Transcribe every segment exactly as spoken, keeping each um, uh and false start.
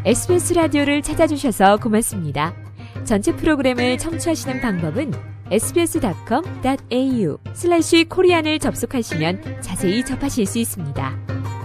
에스비에스 라디오를 찾아주셔서 고맙습니다. 전체 프로그램을 청취하시는 방법은 에스비에스닷컴 닷 에이유 슬래시 코리안을 접속하시면 자세히 접하실 수 있습니다.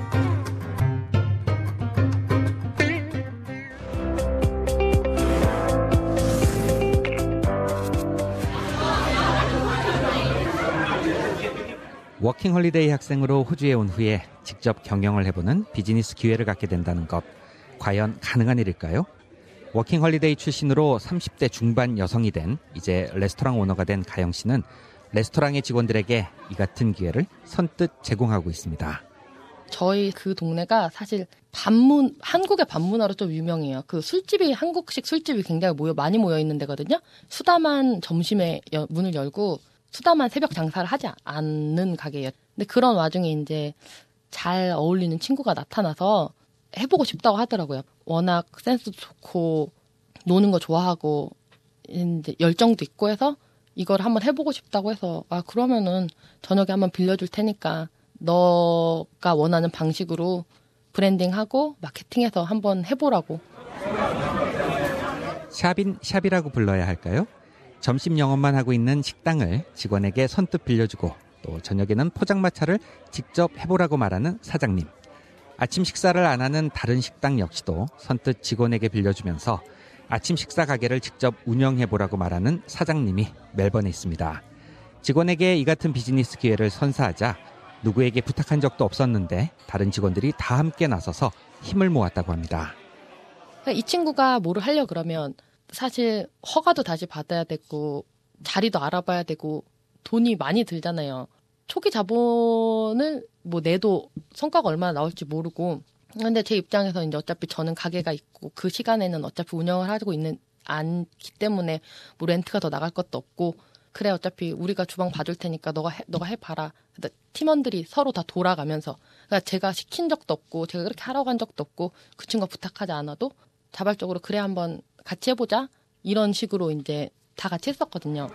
워킹홀리데이 학생으로 호주에 온 후에 직접 경영을 해보는 비즈니스 기회를 갖게 된다는 것, 과연 가능한 일일까요? 워킹홀리데이 출신으로 삼십 대 중반 여성이 된 이제 레스토랑 오너가 된 가영 씨는 레스토랑의 직원들에게 이 같은 기회를 선뜻 제공하고 있습니다. 저희 그 동네가 사실 반문, 한국의 반문화로 좀 유명해요. 그 술집이, 한국식 술집이 굉장히 모여, 많이 모여 있는 데거든요. 수다만 점심에 여, 문을 열고 수다만 새벽 장사를 하지 않는 가게예요. 근데 그런 와중에 이제 잘 어울리는 친구가 나타나서 해보고 싶다고 하더라고요. 워낙 센스도 좋고 노는 거 좋아하고 이제 열정도 있고 해서 이걸 한번 해보고 싶다고 해서 아 그러면은 저녁에 한번 빌려줄 테니까 너가 원하는 방식으로 브랜딩하고 마케팅해서 한번 해보라고. 샵인 샵이라고 불러야 할까요? 점심 영업만 하고 있는 식당을 직원에게 선뜻 빌려주고 또 저녁에는 포장마차를 직접 해보라고 말하는 사장님. 아침 식사를 안 하는 다른 식당 역시도 선뜻 직원에게 빌려주면서 아침 식사 가게를 직접 운영해보라고 말하는 사장님이 멜번에 있습니다. 직원에게 이 같은 비즈니스 기회를 선사하자 누구에게 부탁한 적도 없었는데 다른 직원들이 다 함께 나서서 힘을 모았다고 합니다. 이 친구가 뭐를 하려고 그러면 사실 허가도 다시 받아야 되고 자리도 알아봐야 되고 돈이 많이 들잖아요. 초기 자본을 뭐 내도 성과가 얼마나 나올지 모르고 근데 제 입장에서 이제 어차피 저는 가게가 있고 그 시간에는 어차피 운영을 하고 있는 않기 때문에 뭐 렌트가 더 나갈 것도 없고 그래 어차피 우리가 주방 봐줄 테니까 너가 해, 너가 해봐라. 그러니까 팀원들이 서로 다 돌아가면서 그러니까 제가 시킨 적도 없고 제가 그렇게 하라고 한 적도 없고 그 친구가 부탁하지 않아도 자발적으로 그래 한번 같이 해보자 이런 식으로 이제 다 같이 했었거든요.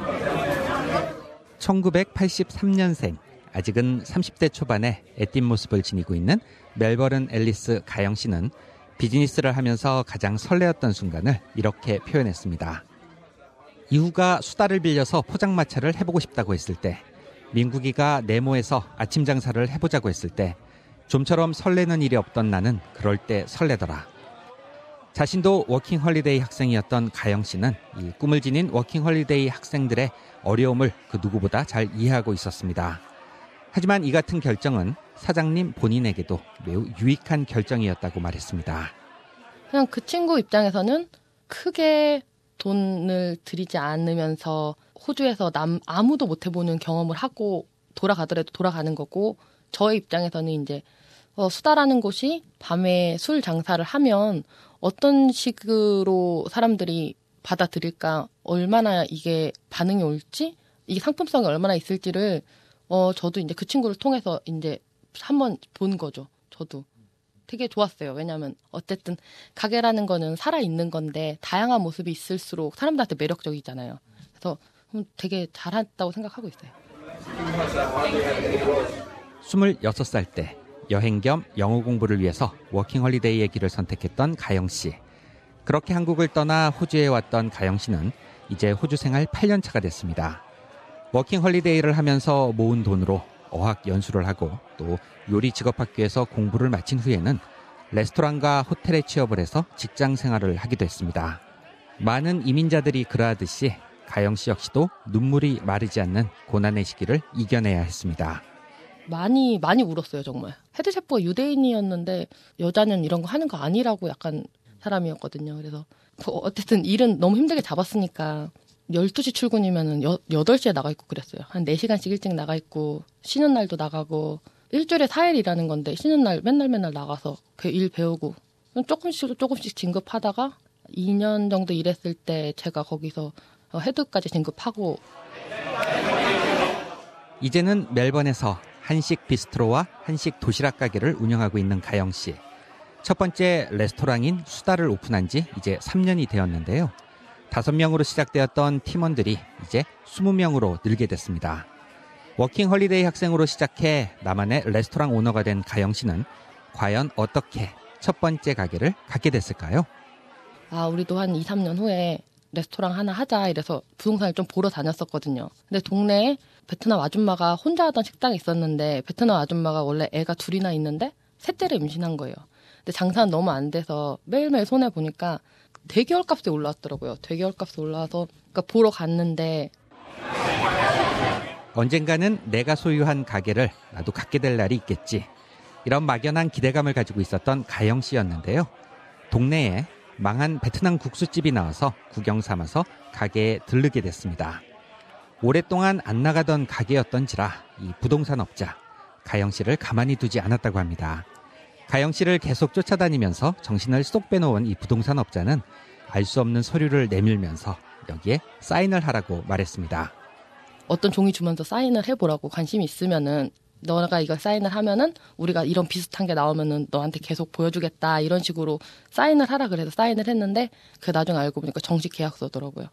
천구백팔십삼 년생, 아직은 삼십 대 초반의 애띤 모습을 지니고 있는 멜버른 앨리스 가영 씨는 비즈니스를 하면서 가장 설레었던 순간을 이렇게 표현했습니다. 이후가 수다를 빌려서 포장마차를 해보고 싶다고 했을 때, 민국이가 네모에서 아침 장사를 해보자고 했을 때 좀처럼 설레는 일이 없던 나는 그럴 때 설레더라. 자신도 워킹홀리데이 학생이었던 가영 씨는 이 꿈을 지닌 워킹홀리데이 학생들의 어려움을 그 누구보다 잘 이해하고 있었습니다. 하지만 이 같은 결정은 사장님 본인에게도 매우 유익한 결정이었다고 말했습니다. 그냥 그 친구 입장에서는 크게 돈을 들이지 않으면서 호주에서 남 아무도 못 해보는 경험을 하고 돌아가더라도 돌아가는 거고 저의 입장에서는 이제 어, 수다라는 곳이 밤에 술 장사를 하면 어떤 식으로 사람들이 받아들일까, 얼마나 이게 반응이 올지, 이게 상품성이 얼마나 있을지를 어 저도 이제 그 친구를 통해서 이제 한번 본 거죠. 저도 되게 좋았어요. 왜냐하면 어쨌든 가게라는 거는 살아 있는 건데 다양한 모습이 있을수록 사람들한테 매력적이잖아요. 그래서 되게 잘했다고 생각하고 있어요. 스물여섯 살 때 여행 겸 영어 공부를 위해서 워킹홀리데이의 길을 선택했던 가영 씨. 그렇게 한국을 떠나 호주에 왔던 가영 씨는 이제 호주 생활 팔 년 차가 됐습니다. 워킹홀리데이를 하면서 모은 돈으로 어학 연수를 하고 또 요리 직업학교에서 공부를 마친 후에는 레스토랑과 호텔에 취업을 해서 직장 생활을 하기도 했습니다. 많은 이민자들이 그러하듯이 가영 씨 역시도 눈물이 마르지 않는 고난의 시기를 이겨내야 했습니다. 많이 많이 울었어요. 정말. 헤드셰프가 유대인이었는데 여자는 이런 거 하는 거 아니라고 약간 사람이었거든요. 그래서 어쨌든 일은 너무 힘들게 잡았으니까 열두 시 출근이면 여덟 시에 나가 있고 그랬어요. 한 네 시간씩 일찍 나가 있고 쉬는 날도 나가고 일주일에 사 일 일하는 건데 쉬는 날 맨날 맨날 나가서 그 일 배우고 조금씩 조금씩 진급하다가 이 년 정도 일했을 때 제가 거기서 헤드까지 진급하고 이제는 멜번에서 한식 비스트로와 한식 도시락 가게를 운영하고 있는 가영 씨. 첫 번째 레스토랑인 수다를 오픈한 지 이제 삼 년이 되었는데요. 다섯 명으로 시작되었던 팀원들이 이제 스무 명으로 늘게 됐습니다. 워킹홀리데이 학생으로 시작해 나만의 레스토랑 오너가 된 가영 씨는 과연 어떻게 첫 번째 가게를 갖게 됐을까요? 아, 우리도 한 이, 삼 년 후에 레스토랑 하나 하자 이래서 부동산을 좀 보러 다녔었거든요. 근데 동네에 베트남 아줌마가 혼자 하던 식당이 있었는데 베트남 아줌마가 원래 애가 둘이나 있는데 셋째를 임신한 거예요. 근데 장사는 너무 안 돼서 매일매일 손해보니까 대기업값이 올라왔더라고요. 대기업값이 올라와서 그러니까 보러 갔는데 언젠가는 내가 소유한 가게를 나도 갖게 될 날이 있겠지. 이런 막연한 기대감을 가지고 있었던 가영 씨였는데요. 동네에 망한 베트남 국수집이 나와서 구경 삼아서 가게에 들르게 됐습니다. 오랫동안 안 나가던 가게였던지라 이 부동산 업자 가영 씨를 가만히 두지 않았다고 합니다. 가영 씨를 계속 쫓아다니면서 정신을 쏙 빼놓은 이 부동산 업자는 알 수 없는 서류를 내밀면서 여기에 사인을 하라고 말했습니다. 어떤 종이 주면서 사인을 해보라고 관심이 있으면은 너가 이걸 사인을 하면은 우리가 이런 비슷한 게 나오면은 너한테 계속 보여주겠다 이런 식으로 사인을 하라 그래서 사인을 했는데 그 나중에 알고 보니까 정식 계약서더라고요.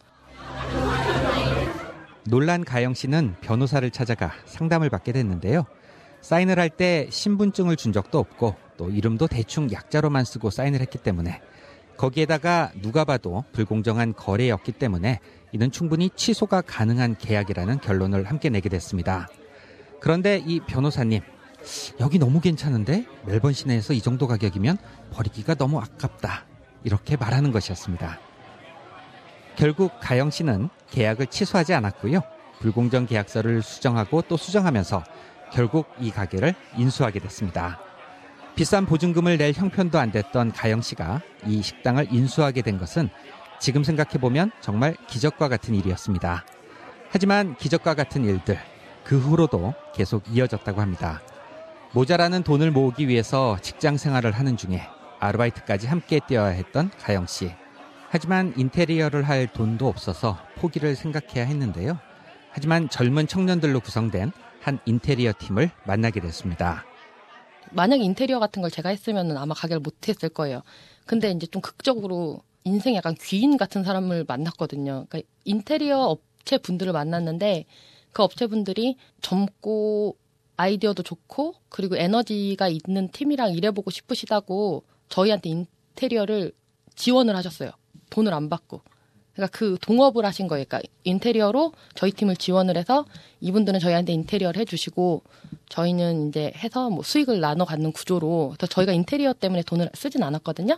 놀란 가영 씨는 변호사를 찾아가 상담을 받게 됐는데요. 사인을 할 때 신분증을 준 적도 없고 또 이름도 대충 약자로만 쓰고 사인을 했기 때문에 거기에다가 누가 봐도 불공정한 거래였기 때문에 이는 충분히 취소가 가능한 계약이라는 결론을 함께 내게 됐습니다. 그런데 이 변호사님, 여기 너무 괜찮은데 멜번 시내에서 이 정도 가격이면 버리기가 너무 아깝다. 이렇게 말하는 것이었습니다. 결국 가영 씨는 계약을 취소하지 않았고요. 불공정 계약서를 수정하고 또 수정하면서 결국 이 가게를 인수하게 됐습니다. 비싼 보증금을 낼 형편도 안 됐던 가영 씨가 이 식당을 인수하게 된 것은 지금 생각해보면 정말 기적과 같은 일이었습니다. 하지만 기적과 같은 일들, 그 후로도 계속 이어졌다고 합니다. 모자라는 돈을 모으기 위해서 직장 생활을 하는 중에 아르바이트까지 함께 뛰어야 했던 가영 씨. 하지만 인테리어를 할 돈도 없어서 포기를 생각해야 했는데요. 하지만 젊은 청년들로 구성된 한 인테리어 팀을 만나게 됐습니다. 만약에 인테리어 같은 걸 제가 했으면 아마 가게를 못 했을 거예요. 근데 이제 좀 극적으로 인생 약간 귀인 같은 사람을 만났거든요. 그러니까 인테리어 업체 분들을 만났는데 그 업체분들이 젊고 아이디어도 좋고 그리고 에너지가 있는 팀이랑 일해보고 싶으시다고 저희한테 인테리어를 지원을 하셨어요. 돈을 안 받고. 그러니까 그 동업을 하신 거예요. 그러니까 인테리어로 저희 팀을 지원을 해서 이분들은 저희한테 인테리어를 해주시고 저희는 이제 해서 뭐 수익을 나눠 갖는 구조로. 그래서 저희가 인테리어 때문에 돈을 쓰진 않았거든요.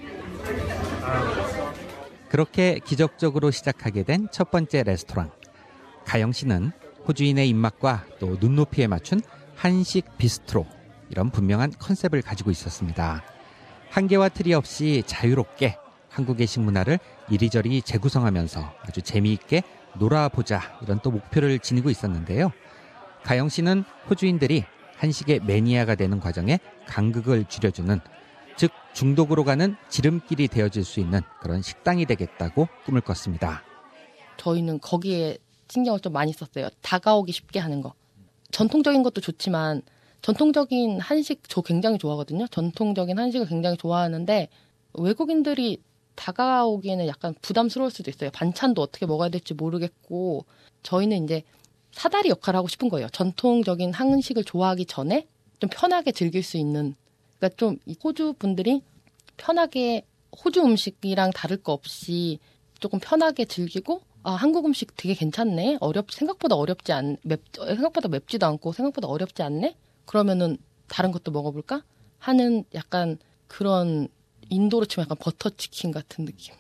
그렇게 기적적으로 시작하게 된 첫 번째 레스토랑. 가영 씨는 호주인의 입맛과 또 눈높이에 맞춘 한식 비스트로, 이런 분명한 컨셉을 가지고 있었습니다. 한계와 틀이 없이 자유롭게 한국의 식문화를 이리저리 재구성하면서 아주 재미있게 놀아보자, 이런 또 목표를 지니고 있었는데요. 가영 씨는 호주인들이 한식의 매니아가 되는 과정에 간극을 줄여주는, 즉 중독으로 가는 지름길이 되어줄 수 있는 그런 식당이 되겠다고 꿈을 꿨습니다. 저희는 거기에 신경을 좀 많이 썼어요. 다가오기 쉽게 하는 거. 전통적인 것도 좋지만 전통적인 한식 저 굉장히 좋아하거든요. 전통적인 한식을 굉장히 좋아하는데 외국인들이 다가오기에는 약간 부담스러울 수도 있어요. 반찬도 어떻게 먹어야 될지 모르겠고 저희는 이제 사다리 역할을 하고 싶은 거예요. 전통적인 한식을 좋아하기 전에 좀 편하게 즐길 수 있는, 그러니까 좀 호주 분들이 편하게 호주 음식이랑 다를 거 없이 조금 편하게 즐기고 아, 한국 음식 되게 괜찮네. 어렵 생각보다 어렵지 않 맵 생각보다 맵지도 않고 생각보다 어렵지 않네. 그러면은 다른 것도 먹어볼까 하는 약간 그런 인도로 치면 약간 버터치킨 같은 느낌.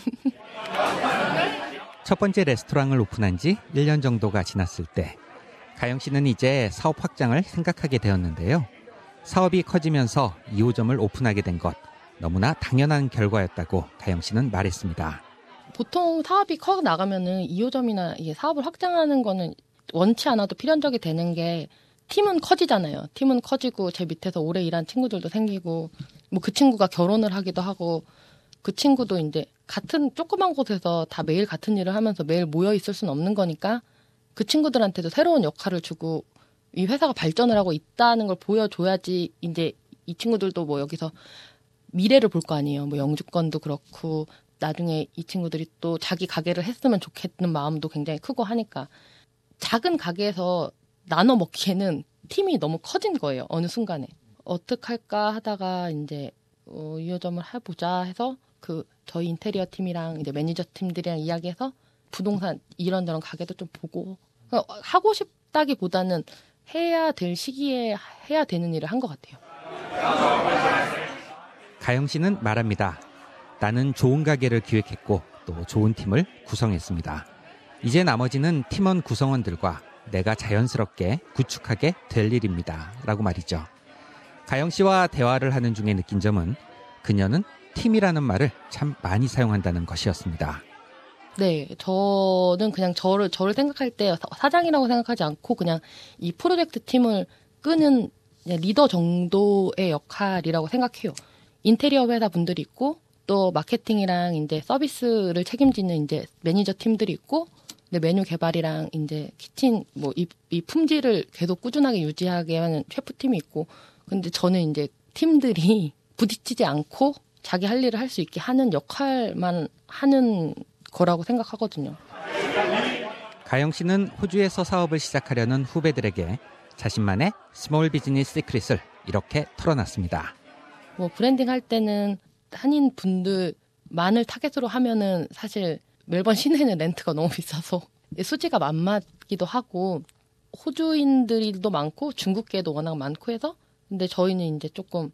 첫 번째 레스토랑을 오픈한 지 일 년 정도가 지났을 때 가영 씨는 이제 사업 확장을 생각하게 되었는데요. 사업이 커지면서 이 호점을 오픈하게 된 것, 너무나 당연한 결과였다고 가영 씨는 말했습니다. 보통 사업이 커 나가면은 이 호점이나 이게 사업을 확장하는 거는 원치 않아도 필연적이 되는 게 팀은 커지잖아요. 팀은 커지고 제 밑에서 오래 일한 친구들도 생기고 뭐 그 친구가 결혼을 하기도 하고 그 친구도 이제 같은 조그만 곳에서 다 매일 같은 일을 하면서 매일 모여 있을 수는 없는 거니까 그 친구들한테도 새로운 역할을 주고 이 회사가 발전을 하고 있다는 걸 보여줘야지 이제 이 친구들도 뭐 여기서 미래를 볼 거 아니에요. 뭐 영주권도 그렇고 나중에 이 친구들이 또 자기 가게를 했으면 좋겠는 마음도 굉장히 크고 하니까 작은 가게에서 나눠 먹기에는 팀이 너무 커진 거예요. 어느 순간에. 어떡할까 하다가 이제 어, 이어점을 해보자 해서 그 저희 인테리어 팀이랑 이제 매니저 팀들이랑 이야기해서 부동산 이런저런 가게도 좀 보고 그러니까 하고 싶다기보다는 해야 될 시기에 해야 되는 일을 한 것 같아요. 가영 씨는 말합니다. 나는 좋은 가게를 기획했고 또 좋은 팀을 구성했습니다. 이제 나머지는 팀원 구성원들과 내가 자연스럽게 구축하게 될 일입니다. 라고 말이죠. 가영 씨와 대화를 하는 중에 느낀 점은 그녀는 팀이라는 말을 참 많이 사용한다는 것이었습니다. 네, 저는 그냥 저를 저를 생각할 때 사장이라고 생각하지 않고 그냥 이 프로젝트 팀을 끄는 리더 정도의 역할이라고 생각해요. 인테리어 회사 분들이 있고 또 마케팅이랑 이제 서비스를 책임지는 이제 매니저 팀들이 있고 메뉴 개발이랑 이제 키친 뭐 이 이 품질을 계속 꾸준하게 유지하게 하는 셰프 팀이 있고 근데 저는 이제 팀들이 부딪히지 않고 자기 할 일을 할 수 있게 하는 역할만 하는 거라고 생각하거든요. 가영 씨는 호주에서 사업을 시작하려는 후배들에게 자신만의 스몰 비즈니스 시크릿을 이렇게 털어놨습니다. 뭐 브랜딩 할 때는 한인 분들만을 타겟으로 하면은 사실 멜번 시내는 렌트가 너무 비싸서 수지가 안 맞기도 하고 호주인들도 많고 중국계도 워낙 많고 해서 근데 저희는 이제 조금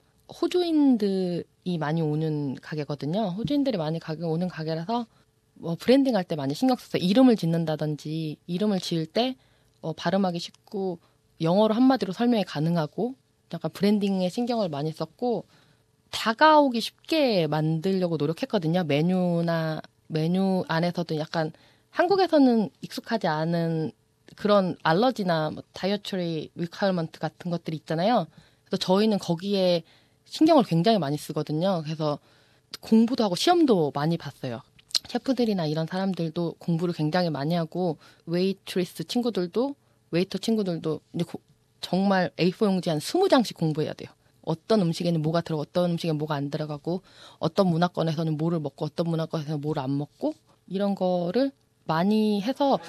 호주인들이 많이 오는 가게거든요. 호주인들이 많이 가게 오는 가게라서 뭐 브랜딩 할 때 많이 신경 써서 이름을 짓는다든지 이름을 지을 때 어, 발음하기 쉽고 영어로 한마디로 설명이 가능하고 약간 브랜딩에 신경을 많이 썼고 다가오기 쉽게 만들려고 노력했거든요. 메뉴나 메뉴 안에서도 약간 한국에서는 익숙하지 않은 그런 알러지나 뭐 다이어트리 리퀘어먼트 같은 것들이 있잖아요. 그래서 저희는 거기에 신경을 굉장히 많이 쓰거든요. 그래서 공부도 하고 시험도 많이 봤어요. 셰프들이나 이런 사람들도 공부를 굉장히 많이 하고 웨이트리스 친구들도 웨이터 친구들도 이제 고, 정말 에이포 용지 한 스무 장씩 공부해야 돼요. 어떤 음식에는 뭐가 들어가고 어떤 음식에는 뭐가 안 들어가고 어떤 문화권에서는 뭐를 먹고 어떤 문화권에서는 뭐를 안 먹고 이런 거를 많이 해서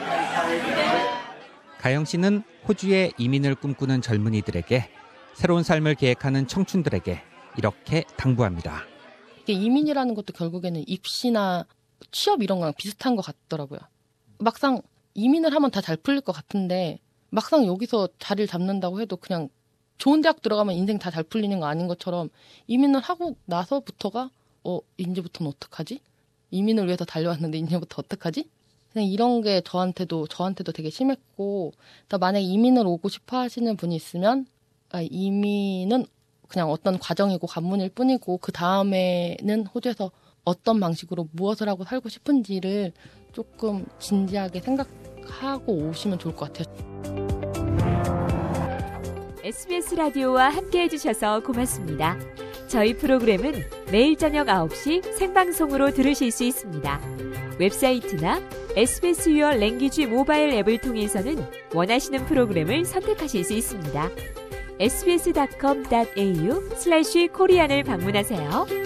가영 씨는 호주에 이민을 꿈꾸는 젊은이들에게 새로운 삶을 계획하는 청춘들에게 이렇게 당부합니다. 이게 이민이라는 것도 결국에는 입시나 취업 이런 거랑 비슷한 것 같더라고요. 막상 이민을 하면 다 잘 풀릴 것 같은데 막상 여기서 자리를 잡는다고 해도 그냥 좋은 대학 들어가면 인생 다 잘 풀리는 거 아닌 것처럼 이민을 하고 나서부터가 어 이제부터는 어떡하지? 이민을 위해서 달려왔는데 이제부터 어떡하지? 그냥 이런 게 저한테도 저한테도 되게 심했고 만약에 이민을 오고 싶어 하시는 분이 있으면 아, 이민은 그냥 어떤 과정이고 관문일 뿐이고 그 다음에는 호주에서 어떤 방식으로 무엇을 하고 살고 싶은지를 조금 진지하게 생각하고 오시면 좋을 것 같아요. 에스비에스 라디오와 함께해 주셔서 고맙습니다. 저희 프로그램은 매일 저녁 아홉 시 생방송으로 들으실 수 있습니다. 웹사이트나 에스비에스 유어 랭귀지 모바일 앱을 통해서는 원하시는 프로그램을 선택하실 수 있습니다. 에스비에스 닷컴 닷에이유 슬래시 코리안을 방문하세요.